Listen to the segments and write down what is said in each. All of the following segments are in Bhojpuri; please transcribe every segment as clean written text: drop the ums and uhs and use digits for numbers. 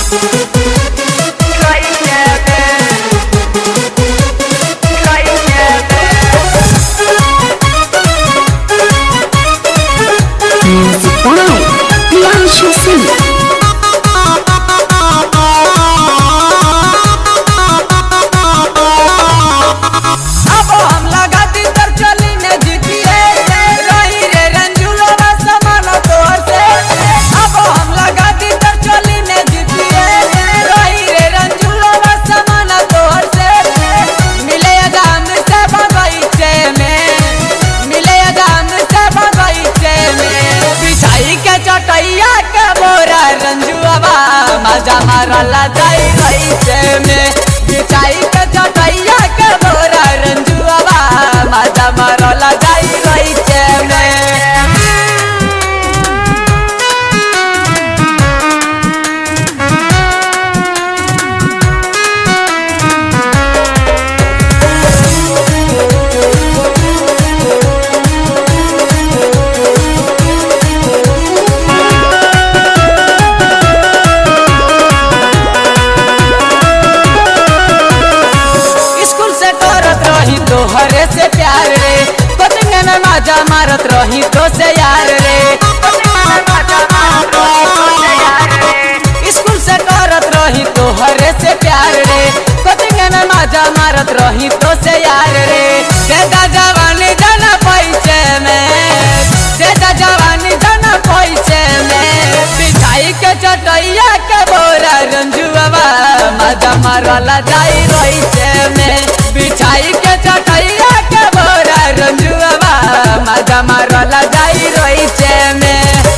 Music by Priyanshu Singh. मजा मारला जाई रईचे में बिछाई के चटैया के बोरा रंजुआवा मजा मारला जाई रईचे में। तोहरे से प्यार रे कोचिंग में मजा मारत रही तो से यार रे स्कूल से करत रही तोहरे से प्यार रे कोचिंग में मजा मारत रही तो से यार रे देदा जवानी जाना पैसे में देदा जवानी जाना पैसे में बिछाई के चटैया के बोरा रंजुआवा मजा मारला जाई रईचे में बिछाई के चटैया के बोरा रंजुआवा मजा मारला जाई रईचे में।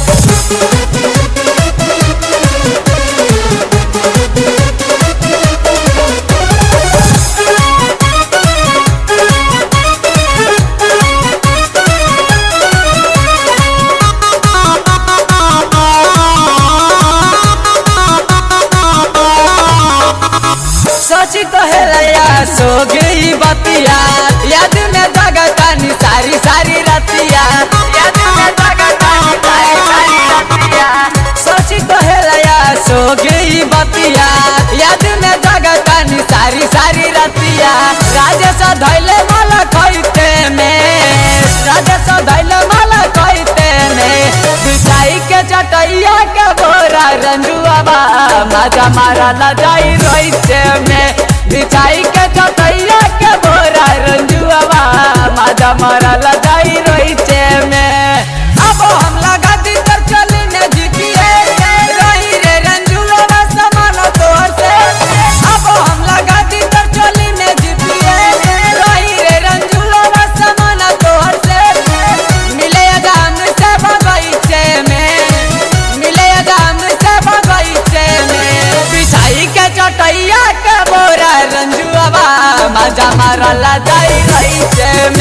सोची कहेलया सो गई बतिया याद में जगतानी सारी सारी रतिया याद में जगतानी सारी सारी रतिया सोची कहेलया सो गई बतिया याद में जगतानी सारी सारी रतिया राजेश धैले माला कहते में राजेश धैले माला कहते में बिछाई के चटैया के बोरा रंजुआवा मजा मारला जाई रईचे में बिछाई के चटैया के बोरा रंजुआवा मजा मारला जाई रईचे में। अब हम लगा दी तो चली न जीतिए रही रे रंजुआवा समान तोर से अब हम लगा दी तो चली न जीतिए रही रे रंजुआवा समान तोर से मिले गाम से बगीचे में मिले गाम से बगीचे में बिछाई के चटैया के बोरा रंजुआवा मजा मारला जाई रईचे में।